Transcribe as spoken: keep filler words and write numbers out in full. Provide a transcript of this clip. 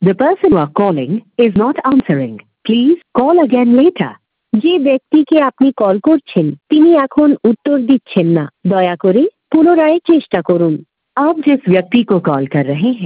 The person you are calling is not answering. Please call again later. যে ব্যক্তিকে আপনি call করছেন তিনি এখন উত্তর দিচ্ছেন না, দয়া করে পুনরায় চেষ্টা করুন। आप जिस व्यक्ति को कॉल कर रहे हैं